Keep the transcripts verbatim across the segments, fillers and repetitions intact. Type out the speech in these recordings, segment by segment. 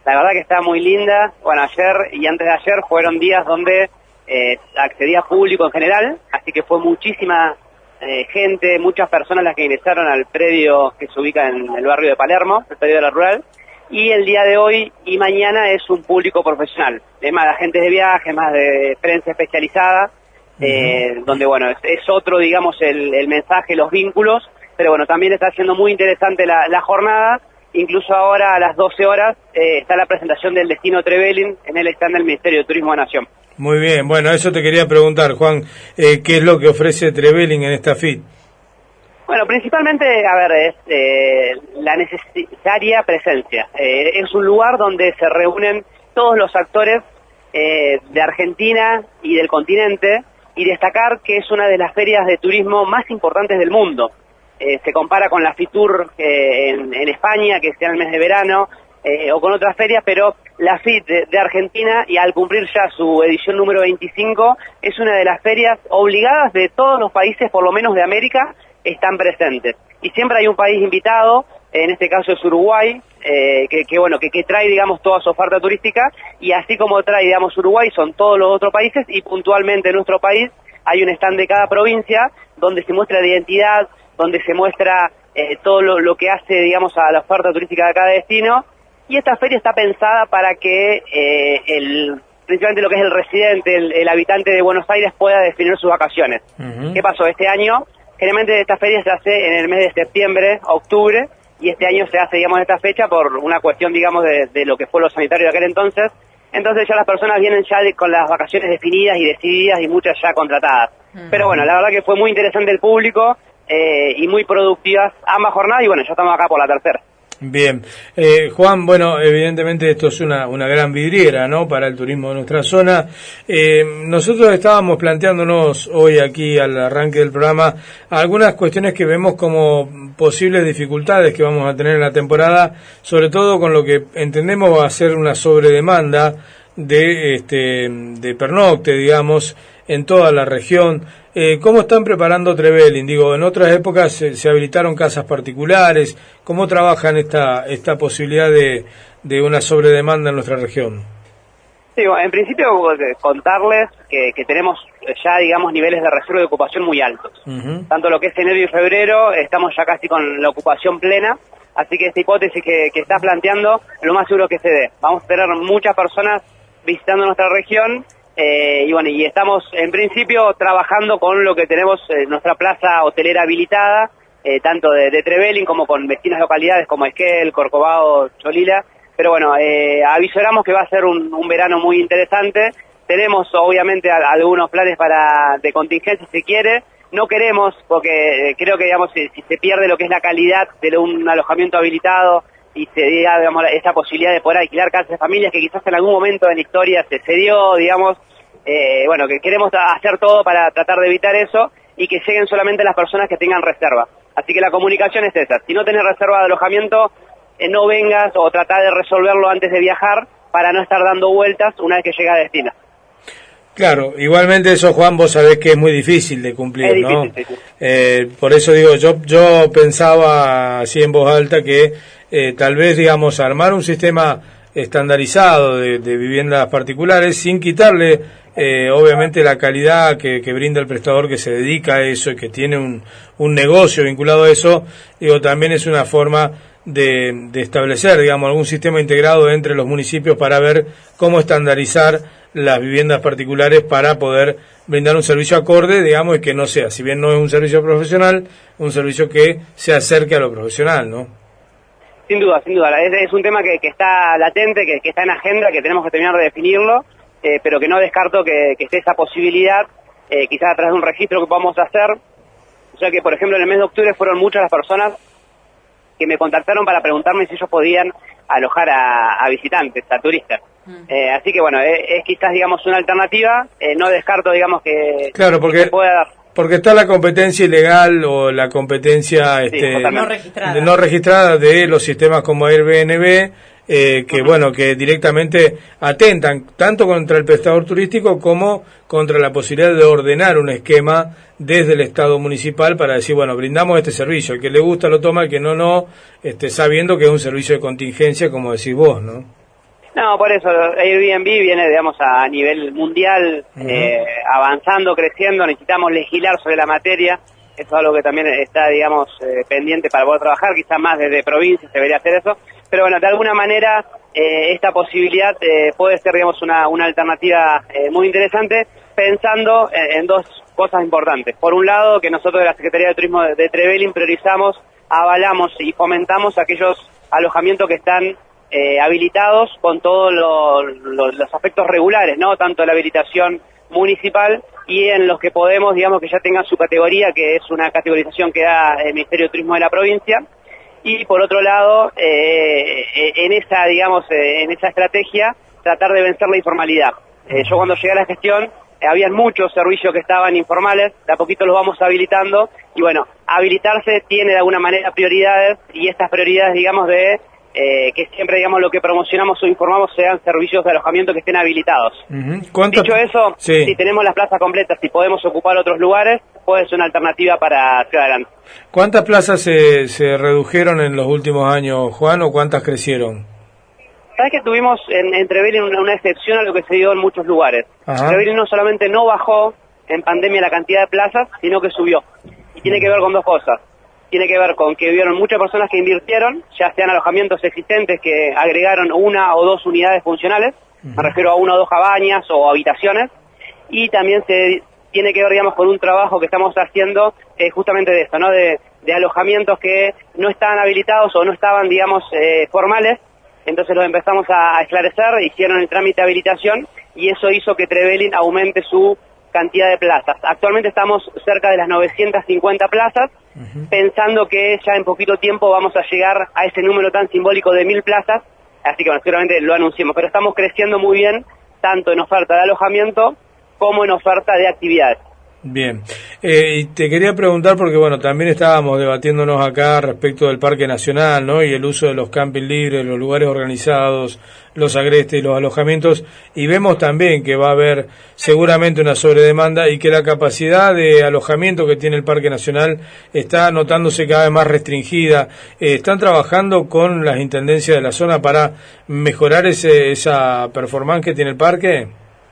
la verdad que está muy linda. Bueno, ayer y antes de ayer fueron días donde eh, accedía público en general, así que fue muchísima eh, gente, muchas personas las que ingresaron al predio que se ubica en el barrio de Palermo, el predio de la Rural, y el día de hoy y mañana es un público profesional, es más de agentes de viaje, más de prensa especializada, eh, uh-huh. donde bueno, es, es otro, digamos, el, el mensaje, los vínculos, pero bueno, también está siendo muy interesante la, la jornada. Incluso ahora a las doce horas eh, está la presentación del destino Trevelin en el stand del Ministerio de Turismo de Nación. Muy bien, bueno, eso te quería preguntar, Juan, eh, ¿qué es lo que ofrece Trevelin en esta F I T? Bueno, principalmente, a ver, es eh, la necesaria presencia. Eh, es un lugar donde se reúnen todos los actores eh, de Argentina y del continente, y destacar que es una de las ferias de turismo más importantes del mundo. Eh, se compara con la FITUR eh, en, en España, que sea en el mes de verano, eh, o con otras ferias, pero la F I T de, de Argentina, y al cumplir ya su edición número veinticinco, es una de las ferias obligadas de todos los países, por lo menos de América, están presentes. Y siempre hay un país invitado, en este caso es Uruguay, eh, que, que bueno, que, que trae, digamos, toda su oferta turística, y así como trae, digamos, Uruguay, son todos los otros países, y puntualmente en nuestro país hay un stand de cada provincia, donde se muestra la identidad, donde se muestra eh, todo lo, lo que hace, digamos, a la oferta turística de cada destino, y esta feria está pensada para que eh, el, principalmente lo que es el residente, el, el habitante de Buenos Aires pueda definir sus vacaciones. Uh-huh. ¿Qué pasó? Este año, generalmente esta feria se hace en el mes de septiembre, octubre, y este año se hace, digamos, esta fecha por una cuestión, digamos, de, de lo que fue lo sanitario de aquel entonces. Entonces ya las personas vienen ya de, con las vacaciones definidas y decididas y muchas ya contratadas. Uh-huh. Pero bueno, la verdad que fue muy interesante el público, Eh, y muy productivas ambas jornadas, y bueno, ya estamos acá por la tercera. Bien, eh, Juan, bueno, evidentemente esto es una, una gran vidriera, ¿no?, para el turismo de nuestra zona. Eh, nosotros estábamos planteándonos hoy aquí al arranque del programa algunas cuestiones que vemos como posibles dificultades que vamos a tener en la temporada, sobre todo con lo que entendemos va a ser una sobredemanda de, este, de pernocte, digamos, en toda la región. Eh, ¿Cómo están preparando Trevelin? Digo, en otras épocas se, se habilitaron casas particulares. ¿Cómo trabajan esta esta posibilidad de, de una sobredemanda en nuestra región? Sí, bueno, en principio contarles que, que tenemos ya, digamos, niveles de reserva de ocupación muy altos. Uh-huh. Tanto lo que es enero y febrero, estamos ya casi con la ocupación plena, así que esta hipótesis que, que está planteando, lo más seguro que se dé. Vamos a tener muchas personas visitando nuestra región. Eh, y bueno, y estamos en principio trabajando con lo que tenemos eh, nuestra plaza hotelera habilitada, eh, tanto de, de Trevelin como con vecinas localidades como Esquel, Corcovado, Cholila, pero bueno, eh, avisoramos que va a ser un, un verano muy interesante. Tenemos obviamente a, algunos planes para de contingencia si quiere, no queremos, porque eh, creo que digamos si, si se pierde lo que es la calidad de un alojamiento habilitado y se diera, digamos, esa posibilidad de poder alquilar casas de familias que quizás en algún momento en la historia se, se dio, digamos, eh, bueno, que queremos hacer todo para tratar de evitar eso y que lleguen solamente las personas que tengan reserva. Así que la comunicación es esa, si no tenés reserva de alojamiento, eh, no vengas o tratá de resolverlo antes de viajar para no estar dando vueltas una vez que llega a destino. Claro, igualmente eso, Juan, vos sabés que es muy difícil de cumplir, es difícil, ¿no? Sí, sí. Eh, por eso digo, yo yo pensaba así en voz alta que eh, tal vez, digamos, armar un sistema estandarizado de, de viviendas particulares sin quitarle, eh, obviamente, la calidad que, que brinda el prestador que se dedica a eso y que tiene un, un negocio vinculado a eso, digo, también es una forma de, de establecer, digamos, algún sistema integrado entre los municipios para ver cómo estandarizar las viviendas particulares para poder brindar un servicio acorde, digamos, y que no sea, si bien no es un servicio profesional, un servicio que se acerque a lo profesional, ¿no? Sin duda, sin duda. Es, es un tema que, que está latente, que, que está en agenda, que tenemos que terminar de definirlo, eh, pero que no descarto que, que esté esa posibilidad, eh, quizás a través de un registro que podamos hacer. O sea que, por ejemplo, en el mes de octubre fueron muchas las personas que me contactaron para preguntarme si ellos podían alojar a, a visitantes, a turistas. Mm. Eh, así que bueno, es, es quizás, digamos, una alternativa, eh, no descarto, digamos, que, claro, porque, que se pueda dar. Porque está la competencia ilegal o la competencia sí, este, no, registrada. De, no registrada de los sistemas como Airbnb, eh, que uh-huh. bueno, que directamente atentan tanto contra el prestador turístico como contra la posibilidad de ordenar un esquema desde el Estado municipal para decir, bueno, brindamos este servicio, el que le gusta lo toma, el que no, no, este, sabiendo que es un servicio de contingencia, como decís vos, ¿no? No, por eso Airbnb viene, digamos, a nivel mundial, uh-huh. eh, avanzando, creciendo, necesitamos legislar sobre la materia, eso es algo que también está, digamos, eh, pendiente para poder trabajar, quizás más desde provincias se debería hacer eso, pero bueno, de alguna manera eh, esta posibilidad eh, puede ser, digamos, una, una alternativa eh, muy interesante, pensando en, en dos cosas importantes. Por un lado, que nosotros de la Secretaría de Turismo de, de Trevelin priorizamos, avalamos y fomentamos aquellos alojamientos que están Eh, habilitados con todos lo, lo, los aspectos regulares, ¿no? Tanto la habilitación municipal y en los que podemos, digamos, que ya tengan su categoría, que es una categorización que da el Ministerio de Turismo de la provincia. Y por otro lado, eh, en esa, digamos, eh, en esa estrategia, tratar de vencer la informalidad. Eh, yo cuando llegué a la gestión, eh, habían muchos servicios que estaban informales, de a poquito los vamos habilitando, y bueno, habilitarse tiene de alguna manera prioridades, y estas prioridades, digamos, de Eh, que siempre, digamos, lo que promocionamos o informamos sean servicios de alojamiento que estén habilitados. Uh-huh. Dicho eso, sí. Si tenemos las plazas completas, si podemos ocupar otros lugares, puede ser una alternativa para hacia adelante. ¿Cuántas plazas se, se redujeron en los últimos años, Juan, o cuántas crecieron? Sabes que tuvimos en, en Trevelin una, una excepción a lo que se dio en muchos lugares. Ajá. Trevelin no solamente no bajó en pandemia la cantidad de plazas, sino que subió. Y tiene que ver con dos cosas. Tiene que ver con que hubieron muchas personas que invirtieron, ya sean alojamientos existentes que agregaron una o dos unidades funcionales, uh-huh. Me refiero a una o dos cabañas o habitaciones, y también se tiene que ver, digamos, con un trabajo que estamos haciendo eh, justamente de esto, ¿no? De, de alojamientos que no estaban habilitados o no estaban, digamos, eh, formales, entonces los empezamos a, a esclarecer, hicieron el trámite de habilitación, y eso hizo que Trevelin aumente su cantidad de plazas. Actualmente estamos cerca de las novecientas cincuenta plazas, uh-huh. Pensando que ya en poquito tiempo vamos a llegar a ese número tan simbólico de mil plazas, así que bueno, seguramente lo anunciamos, pero estamos creciendo muy bien, tanto en oferta de alojamiento como en oferta de actividades. Bien, eh, y te quería preguntar porque bueno, también estábamos debatiéndonos acá respecto del Parque Nacional, ¿no? Y el uso de los camping libres, los lugares organizados, los agrestes y los alojamientos, y vemos también que va a haber seguramente una sobredemanda y que la capacidad de alojamiento que tiene el Parque Nacional está notándose cada vez más restringida. Eh, ¿Están trabajando con las intendencias de la zona para mejorar ese, esa performance que tiene el parque?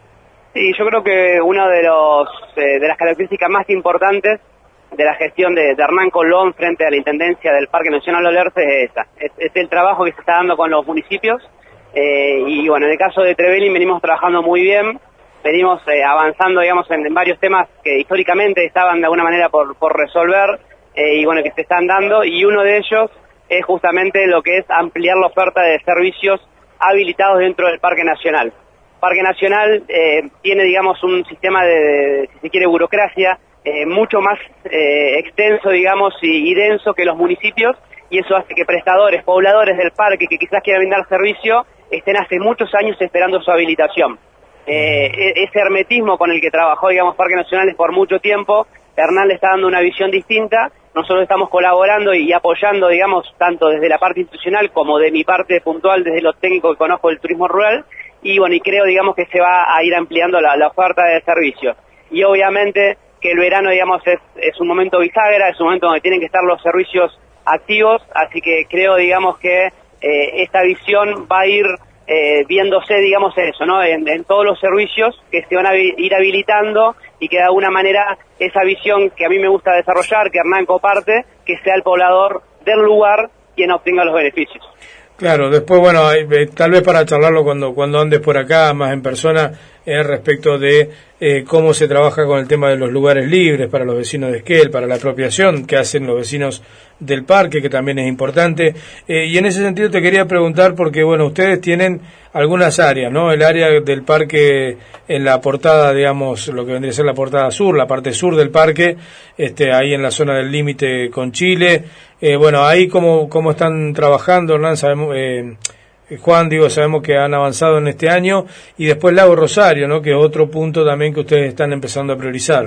Sí, yo creo que una de los eh, de las características más importantes de la gestión de, de Hernán Colón frente a la Intendencia del Parque Nacional Olerce es esa, es, es el trabajo que se está dando con los municipios, eh, y bueno, en el caso de Trevelin venimos trabajando muy bien, venimos eh, avanzando, digamos, en, en varios temas que históricamente estaban de alguna manera por, por resolver, eh, y bueno, que se están dando, y uno de ellos es justamente lo que es ampliar la oferta de servicios habilitados dentro del Parque Nacional. Parque Nacional eh, tiene, digamos, un sistema de, de, si se quiere, burocracia eh, mucho más eh, extenso, digamos, y, y denso que los municipios, y eso hace que prestadores, pobladores del parque que quizás quieran brindar servicio, estén hace muchos años esperando su habilitación. Eh, ese hermetismo con el que trabajó, digamos, Parque Nacional por mucho tiempo, Hernán le está dando una visión distinta, nosotros estamos colaborando y apoyando, digamos, tanto desde la parte institucional como de mi parte puntual, desde lo técnico que conozco del turismo rural, y bueno, y creo, digamos, que se va a ir ampliando la, la oferta de servicios. Y obviamente que el verano, digamos, es, es un momento bisagra, es un momento donde tienen que estar los servicios activos, así que creo, digamos, que eh, esta visión va a ir eh, viéndose, digamos, eso, ¿no? En, en todos los servicios que se van a ir habilitando, y que de alguna manera esa visión que a mí me gusta desarrollar, que Hernán comparte, que sea el poblador del lugar quien obtenga los beneficios. Claro, después, bueno, hay, eh, tal vez para charlarlo cuando cuando andes por acá, más en persona, eh, respecto de eh, cómo se trabaja con el tema de los lugares libres para los vecinos de Esquel, para la apropiación que hacen los vecinos del parque, que también es importante. Eh, y en ese sentido te quería preguntar, porque, bueno, ustedes tienen algunas áreas, ¿no? El área del parque en la portada, digamos, lo que vendría a ser la portada sur, la parte sur del parque, este, ahí en la zona del límite con Chile. Eh, bueno, ahí cómo, cómo están trabajando, Hernán, sabemos, eh, Juan, digo, sabemos que han avanzado en este año, y después Lago Rosario, ¿no? Que es otro punto también que ustedes están empezando a priorizar.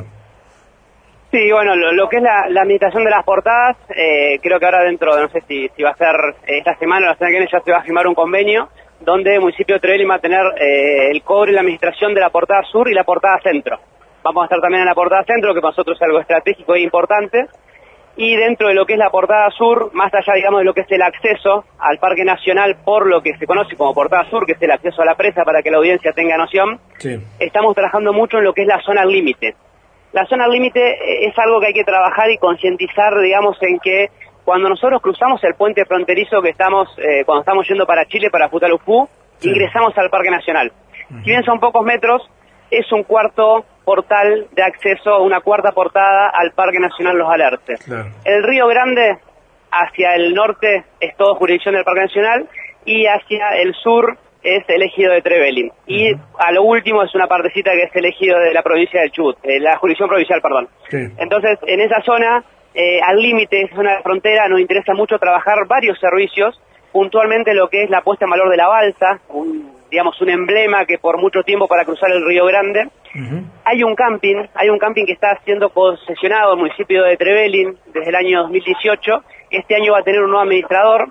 Sí, bueno, lo, lo que es la, la administración de las portadas, eh, creo que ahora dentro, no sé si, si va a ser esta semana o la semana que viene, ya se va a firmar un convenio donde el municipio de Trevelin va a tener eh, el cobre y la administración de la portada sur y la portada centro. Vamos a estar también en la portada centro, que para nosotros es algo estratégico e importante. y dentro de lo que es la portada sur, más allá, digamos, de lo que es el acceso al Parque Nacional por lo que se conoce como portada sur, que es el acceso a la presa para que la audiencia tenga noción, sí. Estamos trabajando mucho en lo que es la zona al límite. La zona al límite es algo que hay que trabajar y concientizar, digamos, en que cuando nosotros cruzamos el puente fronterizo que estamos, eh, cuando estamos yendo para Chile, para Futaleufú, sí. Ingresamos al Parque Nacional. Uh-huh. Si bien son pocos metros, es un cuarto portal de acceso, una cuarta portada al Parque Nacional Los Alerces. Claro. El Río Grande, hacia el norte, es todo jurisdicción del Parque Nacional, y hacia el sur es el ejido de Trevelin. Uh-huh. Y a lo último es una partecita que es el ejido de la provincia del Chubut, eh, la jurisdicción provincial, perdón. Sí. Entonces, en esa zona, eh, al límite, esa zona de frontera, nos interesa mucho trabajar varios servicios, puntualmente lo que es la puesta en valor de la balsa, un digamos, un emblema que por mucho tiempo para cruzar el Río Grande. Uh-huh. Hay un camping, hay un camping que está siendo concesionado al municipio de Trevelin desde el año dos mil dieciocho. Este año va a tener un nuevo administrador.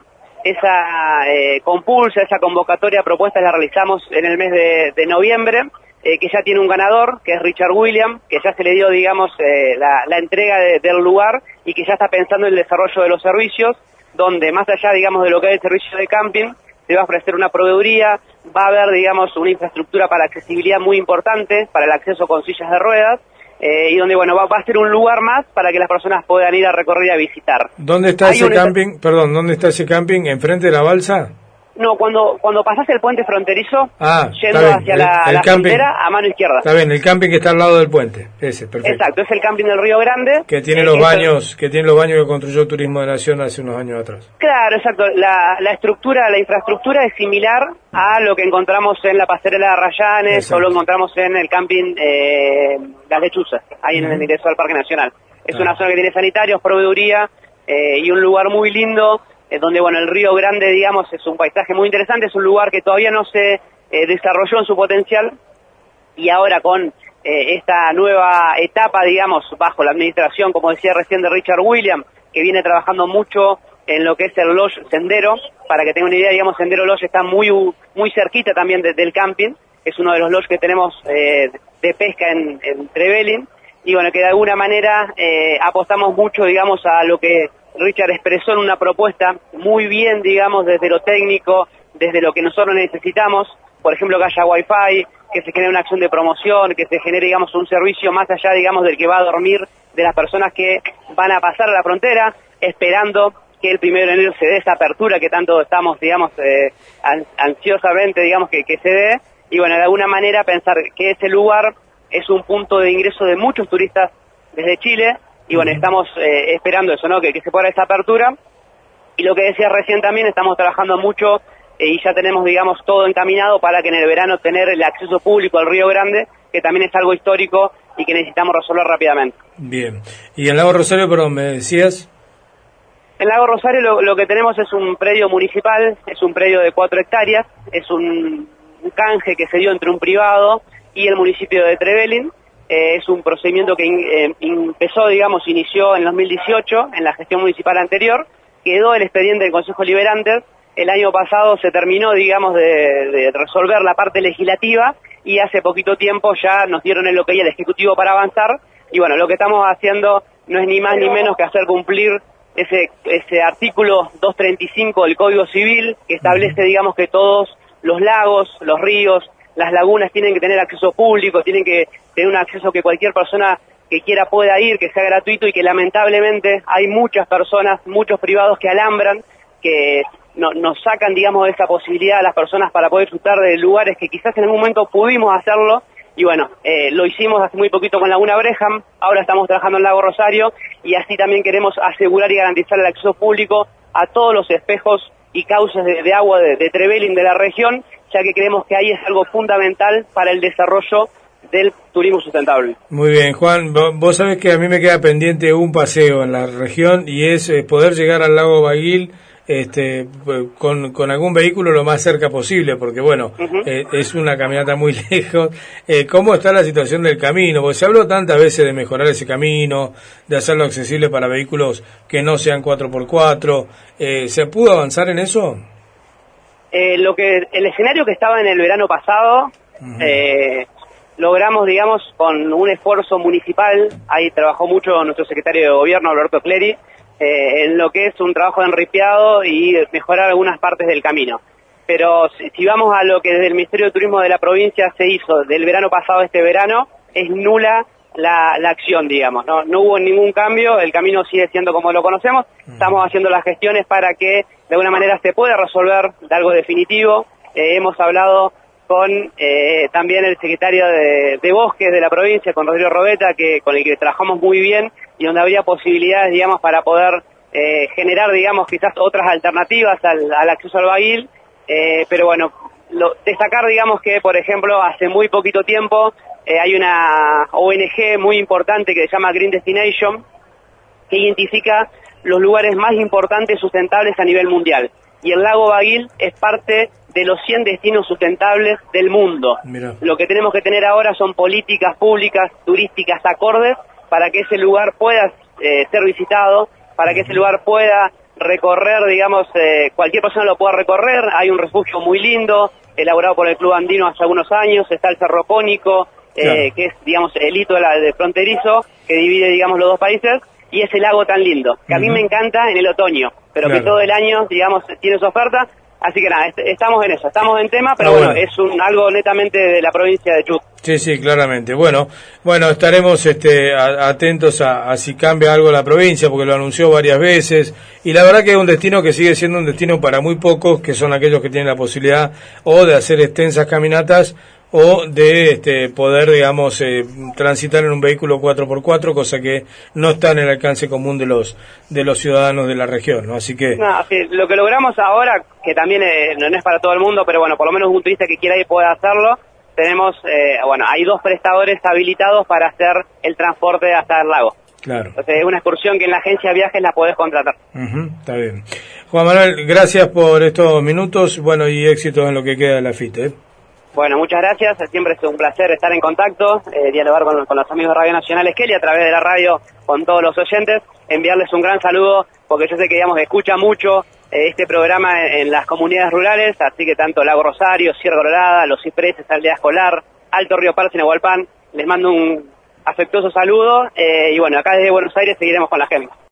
Esa eh, compulsa, esa convocatoria propuesta la realizamos en el mes de, de noviembre, eh, que ya tiene un ganador, que es Richard William, que ya se le dio, digamos, eh, la, la entrega de, del lugar y que ya está pensando en el desarrollo de los servicios, donde más allá, digamos, de lo que es el servicio de camping, se va a ofrecer una proveeduría, va a haber, digamos, una infraestructura para accesibilidad muy importante, para el acceso con sillas de ruedas, eh, y donde, bueno, va, va a ser un lugar más para que las personas puedan ir a recorrer y a visitar. ¿Dónde está Hay ese camping? Perdón, ¿dónde está ese camping? ¿Enfrente de la balsa? No, cuando cuando pasás el puente fronterizo, ah, yendo hacia el, la, el la frontera, a mano izquierda. Está bien, el camping que está al lado del puente, ese, perfecto. Exacto, es el camping del Río Grande. Que tiene eh, los baños, que tiene los baños que construyó Turismo de Nación hace unos años atrás. Claro, exacto. La, la estructura, la infraestructura es similar a lo que encontramos en la pasarela de Arrayanes, exacto. O lo encontramos en el camping eh, Las Lechuzas, ahí uh-huh. en el ingreso al Parque Nacional. Es ah. una zona que tiene sanitarios, proveeduría eh, y un lugar muy lindo, donde, bueno, el Río Grande, digamos, es un paisaje muy interesante, es un lugar que todavía no se eh, desarrolló en su potencial, y ahora con eh, esta nueva etapa, digamos, bajo la administración, como decía recién, de Richard William, que viene trabajando mucho en lo que es el Lodge Sendero. Para que tengan una idea, digamos, Sendero Lodge está muy muy cerquita también de, del camping, es uno de los lodges que tenemos eh, de pesca en, en Trevelin, y bueno, que de alguna manera eh, apostamos mucho, digamos, a lo que Richard expresó en una propuesta muy bien, digamos, desde lo técnico, desde lo que nosotros necesitamos, por ejemplo, que haya wifi, que se genere una acción de promoción, que se genere, digamos, un servicio más allá, digamos, del que va a dormir, de las personas que van a pasar a la frontera, esperando que el primero de enero se dé esa apertura que tanto estamos, digamos, eh, ansiosamente, digamos, que, que se dé, y bueno, de alguna manera pensar que ese lugar es un punto de ingreso de muchos turistas desde Chile. Y bueno, estamos eh, esperando eso, ¿no? Que, que se pueda esa apertura. Y lo que decía recién también, estamos trabajando mucho eh, y ya tenemos, digamos, todo encaminado para que en el verano tener el acceso público al Río Grande, que también es algo histórico y que necesitamos resolver rápidamente. Bien. ¿Y en Lago Rosario, perdón, me decías? En Lago Rosario lo, lo que tenemos es un predio municipal, es un predio de cuatro hectáreas, es un, un canje que se dio entre un privado y el municipio de Trevelin. Eh, es un procedimiento que in, eh, empezó, digamos, inició en dos mil dieciocho, en la gestión municipal anterior, quedó el expediente del Consejo Liberante, el año pasado se terminó, digamos, de, de resolver la parte legislativa, y hace poquito tiempo ya nos dieron el ok al Ejecutivo para avanzar, y bueno, lo que estamos haciendo no es ni más ni menos que hacer cumplir ese, ese artículo doscientos treinta y cinco del Código Civil, que establece, digamos, que todos los lagos, los ríos, las lagunas tienen que tener acceso público, tienen que tener un acceso que cualquier persona que quiera pueda ir, que sea gratuito, y que lamentablemente hay muchas personas, muchos privados que alambran, que no, nos sacan, digamos, de esa posibilidad a las personas para poder disfrutar de lugares que quizás en algún momento pudimos hacerlo, y bueno, eh, lo hicimos hace muy poquito con Laguna Breham, ahora estamos trabajando en Lago Rosario, y así también queremos asegurar y garantizar el acceso público a todos los espejos y cauces de, de agua de, de Trevelin, de la región, ya que creemos que ahí es algo fundamental para el desarrollo del turismo sustentable. Muy bien, Juan, vos sabés que a mí me queda pendiente un paseo en la región, y es eh, poder llegar al lago Baguil este, con, con algún vehículo lo más cerca posible, porque bueno, uh-huh. eh, es una caminata muy lejos. Eh, ¿Cómo está la situación del camino? Porque se habló tantas veces de mejorar ese camino, de hacerlo accesible para vehículos que no sean cuatro por cuatro. Eh, ¿Se pudo avanzar en eso? Eh, lo que el escenario que estaba en el verano pasado, uh-huh. eh, logramos, digamos, con un esfuerzo municipal, ahí trabajó mucho nuestro secretario de Gobierno, Alberto Clery, eh, en lo que es un trabajo de enripiado y mejorar algunas partes del camino. Pero si, si vamos a lo que desde el Ministerio de Turismo de la provincia se hizo del verano pasado a este verano, es nula la, la acción, digamos, ¿no? No hubo ningún cambio, el camino sigue siendo como lo conocemos, estamos haciendo las gestiones para que de alguna manera se pueda resolver de algo definitivo. Eh, hemos hablado con eh, también el secretario de, de Bosques de la provincia, con Rodrigo Robeta, que con el que trabajamos muy bien y donde habría posibilidades, digamos, para poder eh, generar, digamos, quizás otras alternativas al, al acceso al Baguil, eh, pero bueno, lo, destacar, digamos, que, por ejemplo, hace muy poquito tiempo eh, hay una O N G muy importante que se llama Green Destination, que identifica los lugares más importantes sustentables a nivel mundial, y el lago Baguil es parte de los cien destinos sustentables del mundo. Mirá. Lo que tenemos que tener ahora son políticas públicas, turísticas acordes, para que ese lugar pueda eh, ser visitado, para que ese lugar pueda recorrer, digamos, eh, cualquier persona lo pueda recorrer. Hay un refugio muy lindo, elaborado por el Club Andino hace algunos años, está el Cerro Cónico, eh, claro. que es, digamos, el hito de, la, de fronterizo, que divide, digamos, los dos países, y ese lago tan lindo, que uh-huh. a mí me encanta en el otoño, pero claro. que todo el año, digamos, tiene su oferta. Así que nada, est estamos en eso, estamos en tema, pero ah, bueno, bueno, es un algo netamente de la provincia de Chubut. Sí, sí, claramente. Bueno, bueno, estaremos este, a, atentos a, a si cambia algo la provincia, porque lo anunció varias veces, y la verdad que es un destino que sigue siendo un destino para muy pocos, que son aquellos que tienen la posibilidad o de hacer extensas caminatas, o de este, poder, digamos, eh, transitar en un vehículo cuatro por cuatro, cosa que no está en el alcance común de los de los ciudadanos de la región, ¿no? Así que... No, sí, lo que logramos ahora, que también eh, no es para todo el mundo, pero bueno, por lo menos un turista que quiera ir puede hacerlo, tenemos, eh, bueno, hay dos prestadores habilitados para hacer el transporte hasta el lago. Claro. Entonces es una excursión que en la agencia de viajes la podés contratar. Uh-huh, está bien. Juan Manuel, gracias por estos minutos, bueno, y éxitos en lo que queda de la F I T, ¿eh? Bueno, muchas gracias, siempre es un placer estar en contacto, eh, dialogar con, con los amigos de Radio Nacional Esquel y a través de la radio con todos los oyentes, enviarles un gran saludo, porque yo sé que, digamos, escucha mucho eh, este programa en, en las comunidades rurales, así que tanto Lago Rosario, Sierra Colorada, Los Cipreses, Aldea Escolar, Alto Río Parce, Nahualpan, les mando un afectuoso saludo, eh, y bueno, acá desde Buenos Aires seguiremos con la agenda.